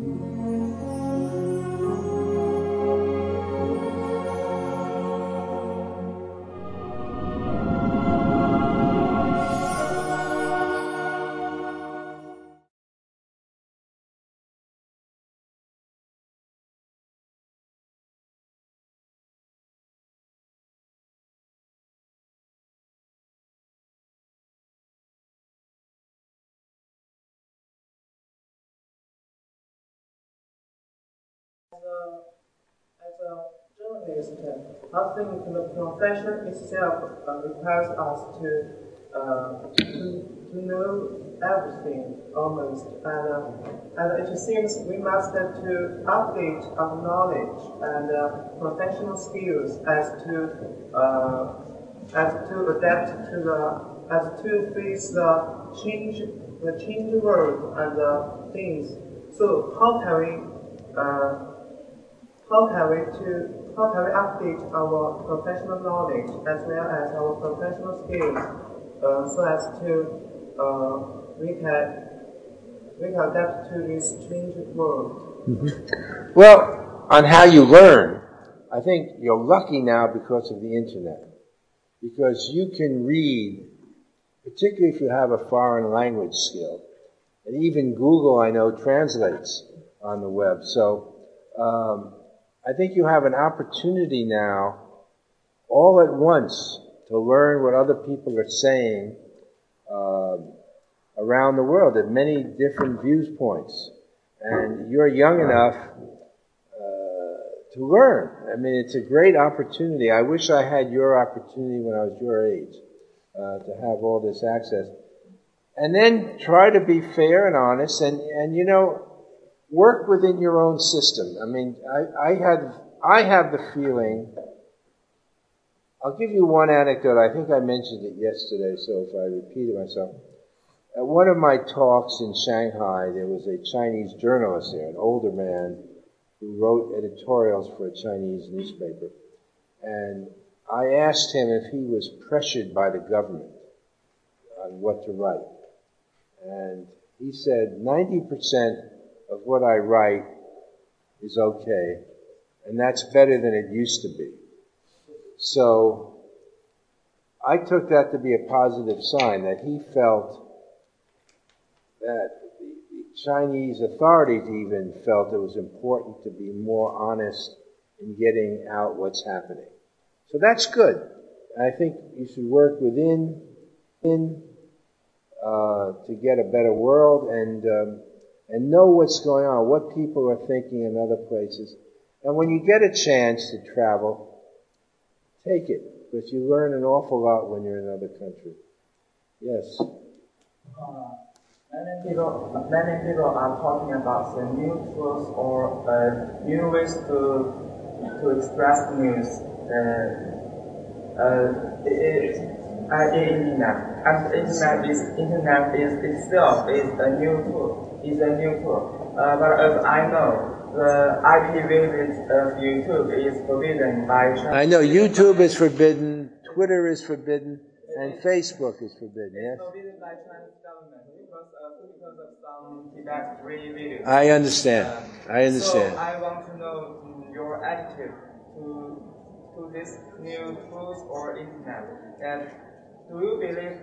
As a journalist, I think the profession itself requires us to know everything almost, and it seems we must to update our knowledge and professional skills as to adapt to the as to face the change world and things. So how can we update our professional knowledge as well as our professional skills so as to we can adapt to this changing world? Mm-hmm. Well, on how you learn, I think you're lucky now because of the internet, because you can read, particularly if you have a foreign language skill, and even Google, I know, translates on the web. So I think you have an opportunity now, all at once, to learn what other people are saying around the world at many different viewpoints. And you're young enough to learn. I mean, it's a great opportunity. I wish I had your opportunity when I was your age, to have all this access. And then try to be fair and honest and you know, work within your own system. I mean, I have the feeling, I'll give you one anecdote. I think I mentioned it yesterday, so if I repeated myself. At one of my talks in Shanghai, there was a Chinese journalist there, an older man, who wrote editorials for a Chinese newspaper. And I asked him if he was pressured by the government on what to write. And he said 90% of what I write is okay, and that's better than it used to be. So I took that to be a positive sign, that he felt that the Chinese authorities even felt it was important to be more honest in getting out what's happening. So that's good. I think you should work within to get a better world and know what's going on, what people are thinking in other places. And when you get a chance to travel, take it, because you learn an awful lot when you're in another country. Yes? Many people are talking about the new tools or new ways to express news. Internet. And internet is itself is a new tool. But as I know, the IP visit of YouTube is forbidden by China. I know YouTube is forbidden, Twitter is forbidden, and Facebook is forbidden. Yes. It's forbidden by Chinese government because of some Tibet-free videos. I understand. So I want to know your attitude to this new tools or internet. And do you believe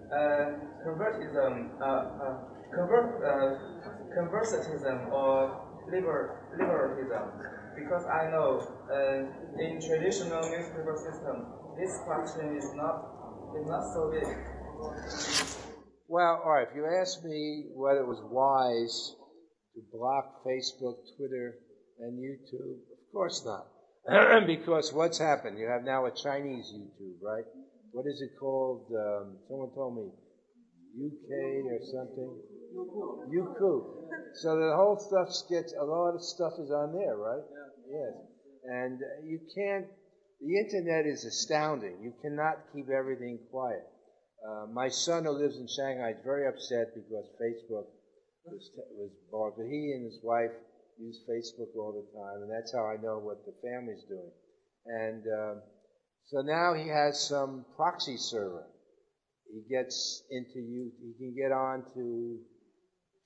conservatism or liberalism? Because I know in traditional newspaper system, this question is not so big. Well, all right. If you ask me whether it was wise to block Facebook, Twitter, and YouTube, of course not. Because what's happened? You have now a Chinese YouTube, right? What is it called? Someone told me UK or something. Youku. So the whole stuff a lot of stuff is on there, right? Yeah. Yes. And you can't. The internet is astounding. You cannot keep everything quiet. My son, who lives in Shanghai, is very upset because Facebook was barred. But he and his wife use Facebook all the time, and that's how I know what the family's doing. And so now he has some proxy server. He gets into he can get on to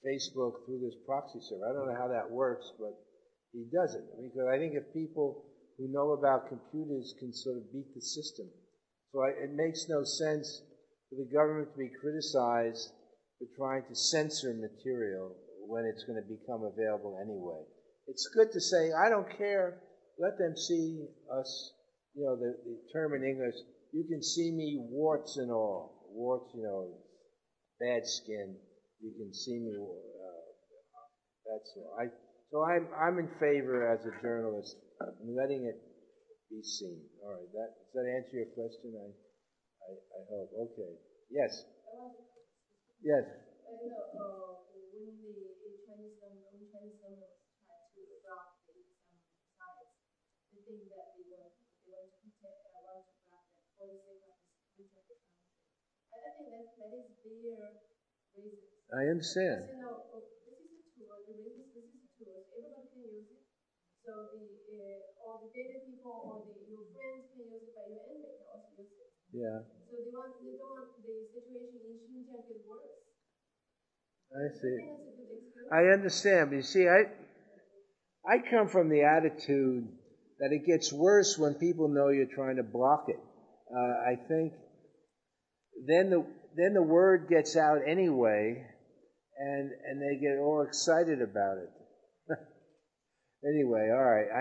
Facebook through this proxy server. I don't know how that works, but he does it. Because I think if people who know about computers can sort of beat the system. So it makes no sense for the government to be criticized for trying to censor material when it's going to become available anyway. It's good to say, I don't care, let them see us, the term in English, you can see me warts and all. Warts, bad skin, you can see me, that's all. So I'm in favor as a journalist in letting it be seen. All right, does that answer your question? I hope. Okay. Yes. Yes. When the Chinese government tried to adopt the science, the thing that they want to protect, want to grab that for the sake of protect the country. I think that is their reason. I understand. Because, this is a tool. This is a tool. Everybody can use it. So all the data people or your friends can use it, but your enemy can also use it. Yeah. So they don't want the situation in Xinjiang get worse. I see. I understand, but you see, I come from the attitude that it gets worse when people know you're trying to block it. I think then the word gets out anyway, and they get all excited about it. Anyway, all right.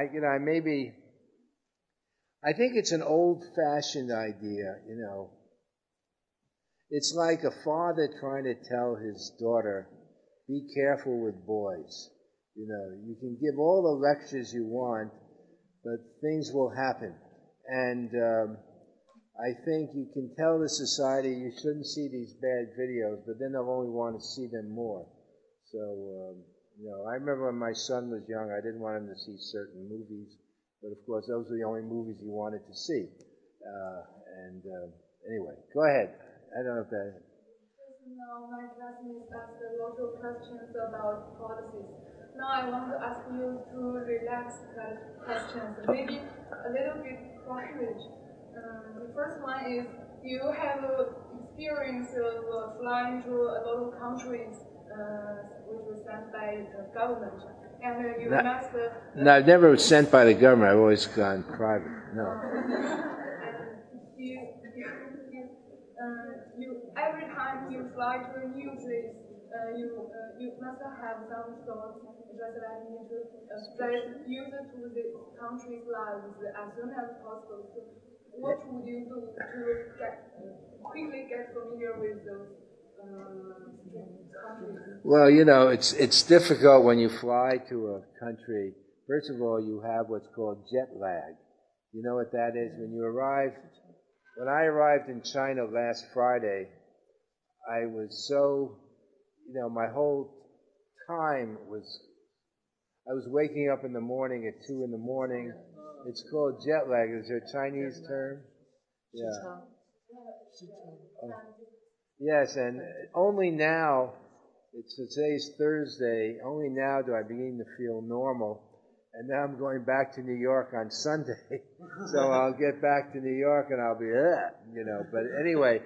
I think it's an old-fashioned idea, It's like a father trying to tell his daughter, be careful with boys. You can give all the lectures you want, but things will happen. And I think you can tell the society you shouldn't see these bad videos, but then they'll only want to see them more. So, I remember when my son was young, I didn't want him to see certain movies, but of course those were the only movies he wanted to see. Anyway, go ahead. I don't know if that... Now my classmates asked a lot of questions about policies. Now I want to ask you two relaxed questions, maybe a little bit private. The first one is, you have experience of flying to a lot of countries which were sent by the government, and you must... No, I've never was sent by the government. I've always gone private. No. Every time you fly to a new place, you must have some thoughts just like me to spread user to the country's lives as soon as possible. So what would you do to quickly get familiar with those countries? Well, it's difficult when you fly to a country. First of all, you have what's called jet lag. You know what that is? When I arrived in China last Friday, I was so, my whole time I was waking up in the morning at 2 in the morning. It's called jet lag. Is there a Chinese term? Yeah. Yes, and only now, today's Thursday, only now do I begin to feel normal. And now I'm going back to New York on Sunday. So I'll get back to New York and I'll be, But anyway,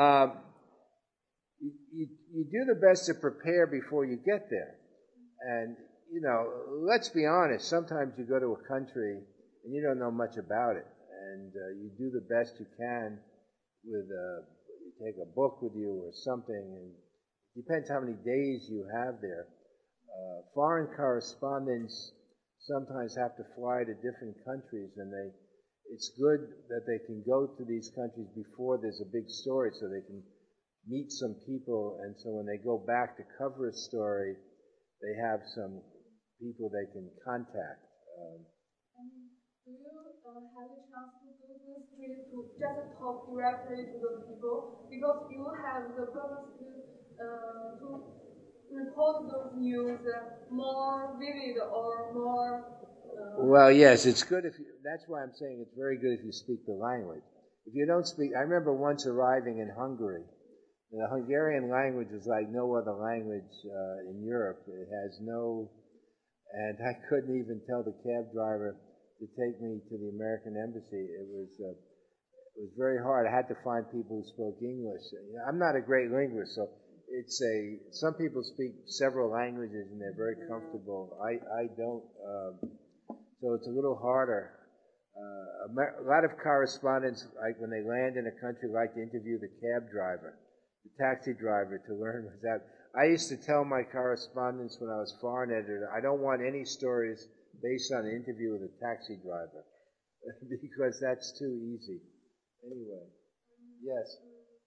you do the best to prepare before you get there. And, let's be honest, sometimes you go to a country and you don't know much about it. And you do the best you can with, you take a book with you or something. And it depends how many days you have there. Foreign correspondents sometimes have to fly to different countries, and it's good that they can go to these countries before there's a big story so they can meet some people, and so when they go back to cover a story, they have some people they can contact. Do you have a chance to go to the street to just talk directly to those people? Because you have the purpose to report those news more vivid or more... Well, yes, it's good that's why I'm saying it's very good if you speak the language. If you don't speak, I remember once arriving in Hungary. The Hungarian language is like no other language in Europe. It has and I couldn't even tell the cab driver to take me to the American embassy. It was very hard. I had to find people who spoke English. I'm not a great linguist, so some people speak several languages and they're very comfortable. I don't, so it's a little harder. A lot of correspondents, like when they land in a country, like to interview the cab driver, the taxi driver, to learn what's that. I used to tell my correspondents when I was foreign editor, I don't want any stories based on an interview with a taxi driver because that's too easy. Anyway, yes.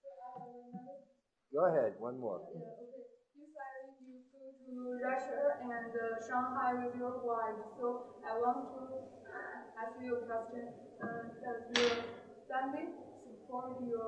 Go ahead, one more. Yeah, okay. You said you flew to Russia and Shanghai with your wife, so I want to ask you a question. Does your family support you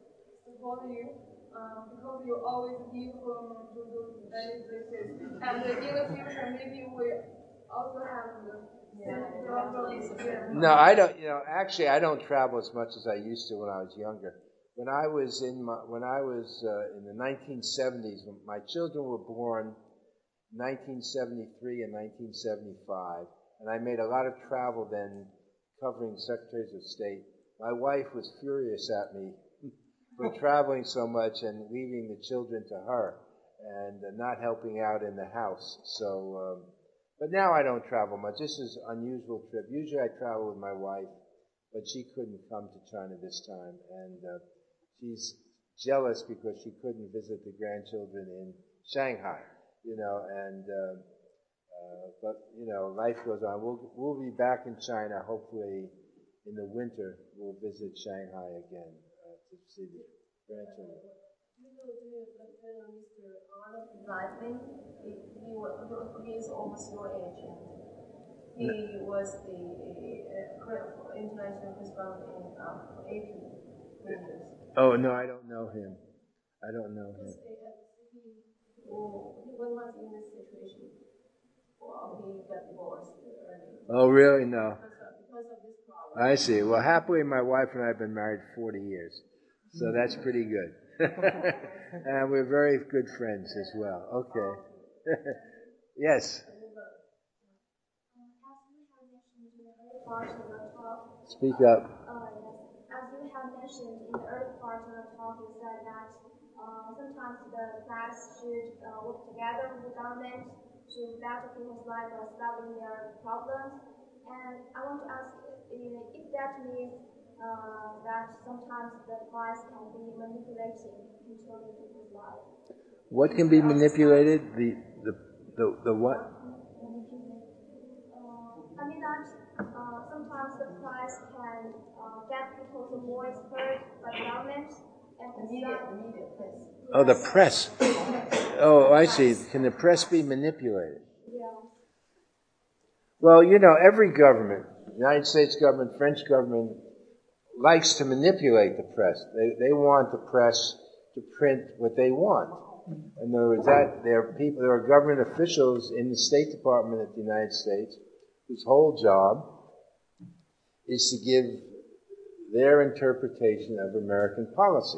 because you always give to do many places, and in the future maybe we also have the same problems. No, I don't. Actually, I don't travel as much as I used to when I was younger. When I was in the 1970s, when my children were born, 1973 and 1975, and I made a lot of travel then, covering secretaries of state. My wife was furious at me for traveling so much and leaving the children to her and not helping out in the house. So, but now I don't travel much. This is an unusual trip. Usually I travel with my wife, but she couldn't come to China this time, and she's jealous because she couldn't visit the grandchildren in Shanghai, but life goes on. We'll be back in China, hopefully in the winter. We'll visit Shanghai again to see the grandchildren. Mr. Arnold Lightning, he is almost your age. He was the international correspondent in AP News. Oh, no, I don't know him. When was in this situation? Well, he got divorced early. Oh, really? No. Because of this problem. I see. Well, happily, my wife and I have been married 40 years, so that's pretty good. And we're very good friends as well. Okay. Yes. Speak up. As you have mentioned in the early part of the talk, you said that sometimes the press should work together with the government to better people's lives or solving their problems. And I want to ask if that means that sometimes the press can be manipulating controlling people's lives. What can be manipulated? The what? I mean that sometimes the press can get people's voice heard by the government and the media press. Oh, the press. Oh, I see. Can the press be manipulated? Yeah. Well, every government, United States government, French government, likes to manipulate the press. They want the press to print what they want. In other words, there are government officials in the State Department of the United States whose whole job is to give their interpretation of American policy.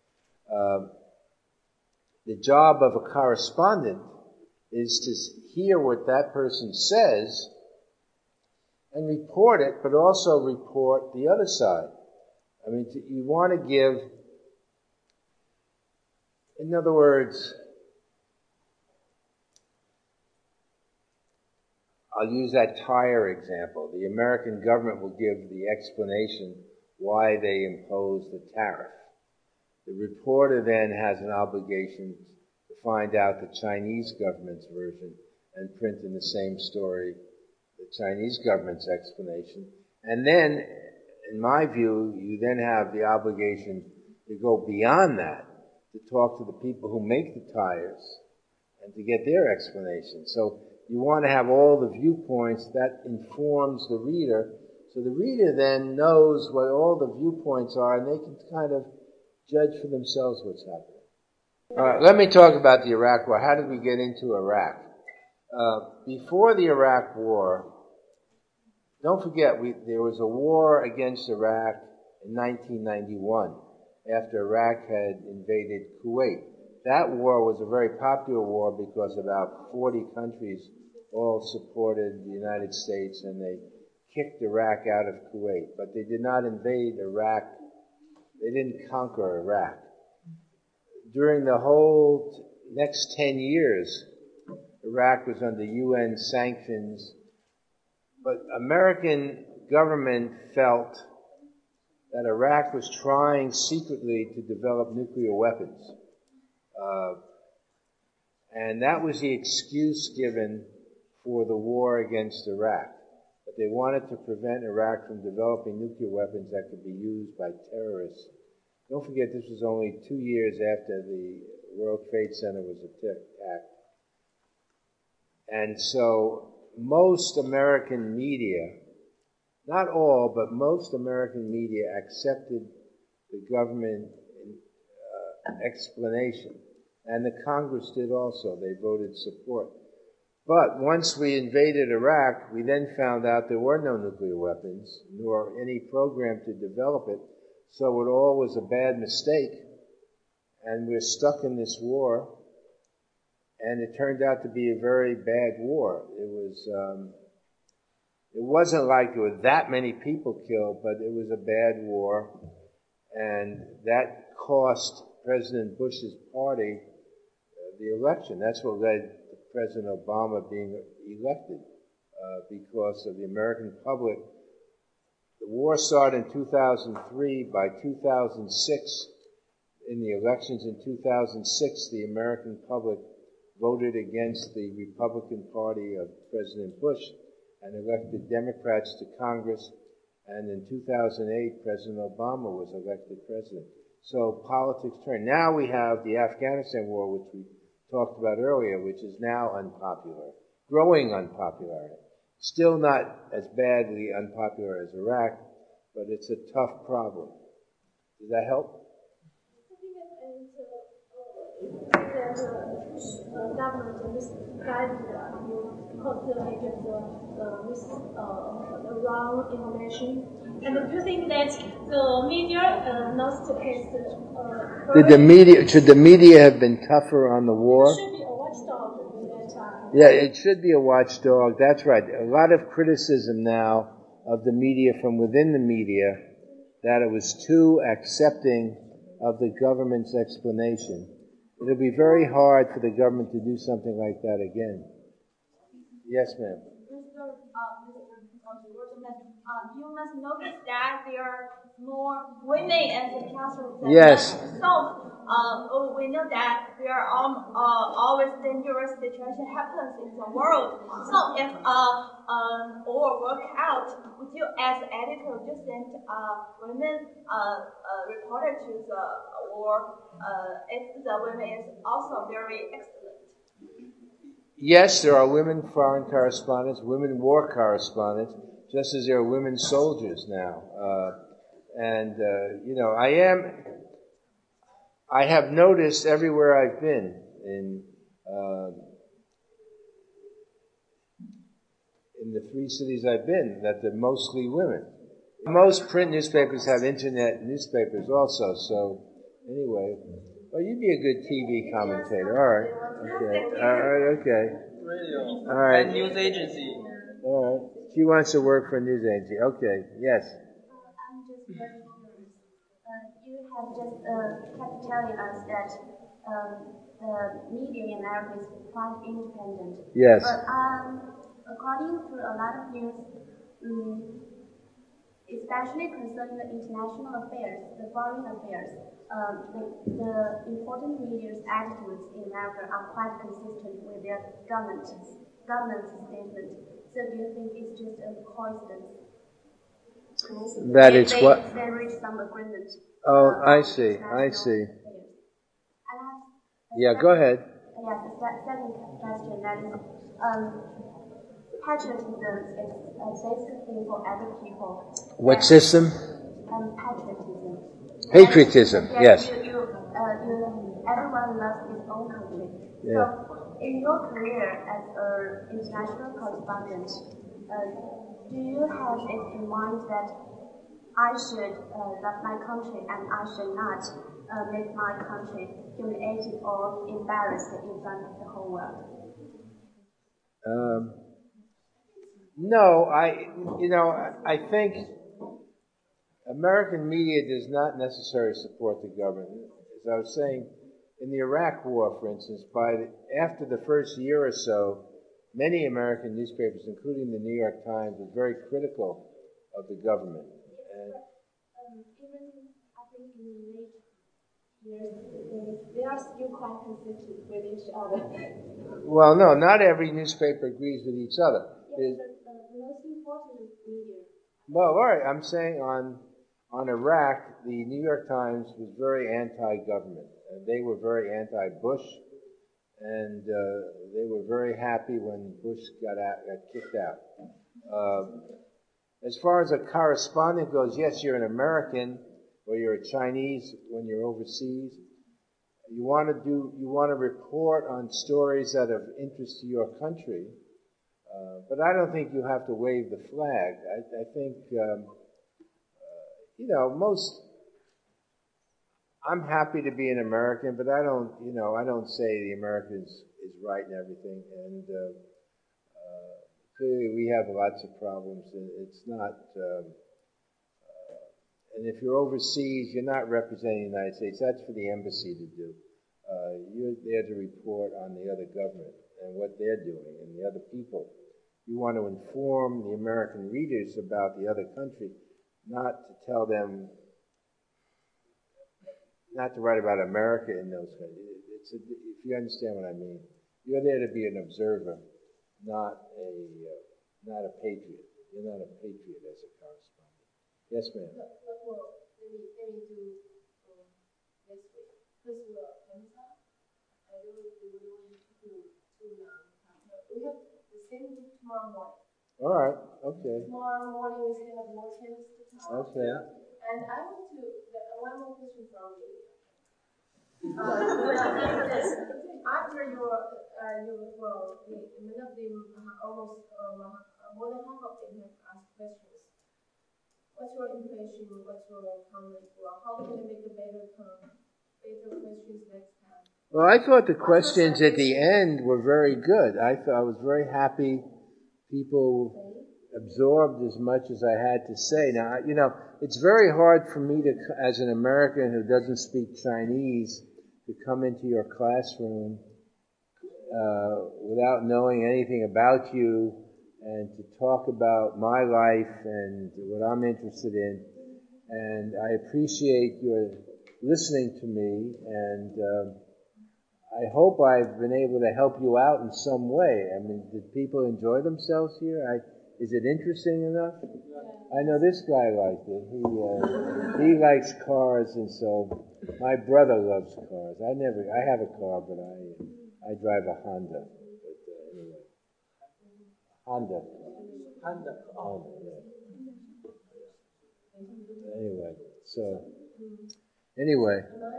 The job of a correspondent is to hear what that person says and report it, but also report the other side. I mean, you want to give, in other words, I'll use that tire example. The American government will give the explanation why they imposed the tariff. The reporter then has an obligation to find out the Chinese government's version and print in the same story the Chinese government's explanation. And then, in my view, you then have the obligation to go beyond that, to talk to the people who make the tires and to get their explanation. So you want to have all the viewpoints that informs the reader, so the reader then knows what all the viewpoints are and they can kind of judge for themselves what's happening. All right, let me talk about the Iraq War. How did we get into Iraq? Before the Iraq War, don't forget, there was a war against Iraq in 1991 after Iraq had invaded Kuwait. That war was a very popular war because about 40 countries all supported the United States and they kicked Iraq out of Kuwait. But they did not invade Iraq. They didn't conquer Iraq. during the whole next 10 years, Iraq was under UN sanctions, but American government felt that Iraq was trying secretly to develop nuclear weapons. And that was the excuse given for the war against Iraq. That they wanted to prevent Iraq from developing nuclear weapons that could be used by terrorists. Don't forget, this was only 2 years after the World Trade Center was attacked. And so most American media, not all, but most American media accepted the government explanation. And the Congress did also. They voted support. But once we invaded Iraq, we then found out there were no nuclear weapons, nor any program to develop it. So it all was a bad mistake. And we're stuck in this war. And it turned out to be a very bad war. It wasn't like there were that many people killed, but it was a bad war. And that cost President Bush's party the election. That's what led to President Obama being elected, because of the American public. The war started in 2003. By 2006, in the elections in 2006, the American public voted against the Republican Party of President Bush and elected Democrats to Congress. And in 2008, President Obama was elected president. So politics turned. Now we have the Afghanistan war, which we talked about earlier, which is now unpopular, growing unpopularity. Still not as badly unpopular as Iraq, but it's a tough problem. Does that help? The government misguided you postulated the wrong information. And do you think that the media knows the case? Should the media have been tougher on the war? It should be a watchdog at that time. Yeah, it should be a watchdog. That's right. A lot of criticism now of the media from within the media that it was too accepting of the government's explanation. It'll be very hard for the government to do something like that again. Yes, ma'am. You must notice that there are more women in the classroom than Yes. men. So we know that there are always dangerous situations happens in the world. So if war work out, would you as editor just send women reporter to the war if the women is also very excellent? Yes, there are women foreign correspondents, women war correspondents, just as there are women soldiers now. I have noticed everywhere I've been in the 3 cities I've been that they're mostly women. Most print newspapers have internet newspapers also, so anyway. Well, you'd be a good TV commentator. All right. Okay. Radio. All right. And news agency. All right. She wants to work for a news agency. Okay. Yes. I'm just very curious. You have just kept telling us that the media in America is quite independent. Yes. But according to a lot of news, especially concerning the international affairs, the foreign affairs, the important media's attitudes in America are quite consistent with their government's statement. So do you think it's just a coincidence? That it's what? They reach some agreement. Oh, I see. Yeah, go ahead. Yes, the second question, that is, patriotism is a basic thing for every people. What system? Patriotism. Yes. Everyone loves his own country. Yeah. So, in your career as an international correspondent, do you have it in mind that I should love my country and I should not make my country humiliated or embarrassed in front of the whole world? No, I think American media does not necessarily support the government. As I was saying, in the Iraq War, for instance, after the first year or so, many American newspapers, including the New York Times, were very critical of the government. And even I think in the late years, they are still quite consistent with each other. Well, no, not every newspaper agrees with each other. Yes, but the most important media. Well, all right, I'm saying on Iraq, the New York Times was very anti-government. They were very anti-Bush, and they were very happy when Bush got kicked out. As far as a correspondent goes, yes, you're an American or you're a Chinese when you're overseas. You want to report on stories that are of interest to your country, but I don't think you have to wave the flag. I think, I'm happy to be an American, but I don't say the American is right and everything. And clearly, we have lots of problems. It's not. And if you're overseas, you're not representing the United States. That's for the embassy to do. You're there to report on the other government and what they're doing and the other people. You want to inform the American readers about the other country, not to tell them, not to write about America in those countries. If you understand what I mean, you're there to be an observer, not a patriot. You're not a patriot as a correspondent. Yes, ma'am. Well, let me do this way. Because we're Hamza, I don't want to do too long. We have the same book tomorrow morning. All right. Okay. Tomorrow morning we still have more things to talk. Okay. And I want to one more question from you. After your many of them almost more than half of them have asked questions. What's your impression? What's your comment? Well, how can we make a better questions next time? Well, I thought the questions at the end were very good. I was very happy people absorbed as much as I had to say. Now, it's very hard for me to, as an American who doesn't speak Chinese, to come into your classroom without knowing anything about you and to talk about my life and what I'm interested in. And I appreciate your listening to me, and I hope I've been able to help you out in some way. I mean, did people enjoy themselves here? Is it interesting enough? I know this guy liked it. He likes cars, and so my brother loves cars. I have a car, but I drive a Honda. But anyway, Honda, yeah. Anyway, so anyway.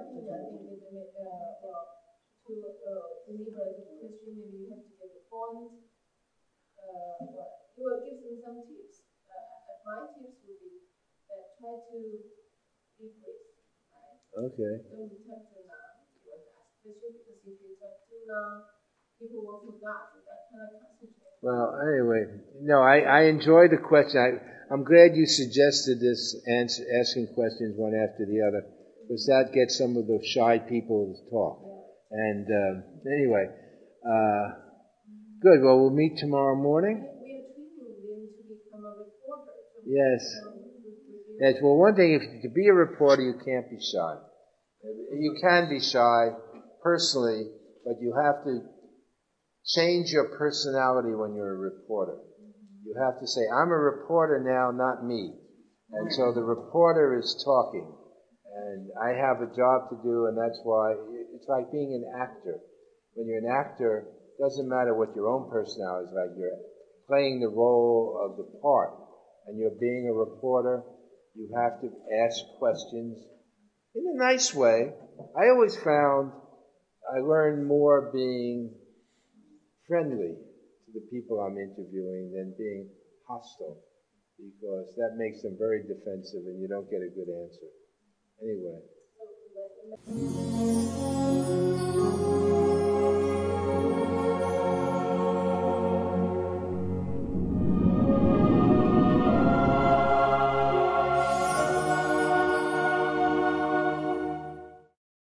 To deliver the question, maybe you have to get the point. You will give them some tips. My tips would be that try to be brief, right? Okay. Don't talk too long. You want to ask questions because if you talk too long, people will forget that kind of concentrate. Well, anyway, no, I enjoy the question. I'm glad you suggested this, asking questions one after the other, because that gets some of the shy people to talk. And anyway, good. Well, we'll meet tomorrow morning. We are training them to become a reporter. Yes. Yes. Well, one thing, to be a reporter, you can't be shy. You can be shy personally, but you have to change your personality when you're a reporter. You have to say, I'm a reporter now, not me. And so the reporter is talking. And I have a job to do, and that's why it's like being an actor. When you're an actor, it doesn't matter what your own personality is like. You're playing the role of the part. And you're being a reporter. You have to ask questions in a nice way. I always found I learned more being friendly to the people I'm interviewing than being hostile, because that makes them very defensive and you don't get a good answer. Anyway.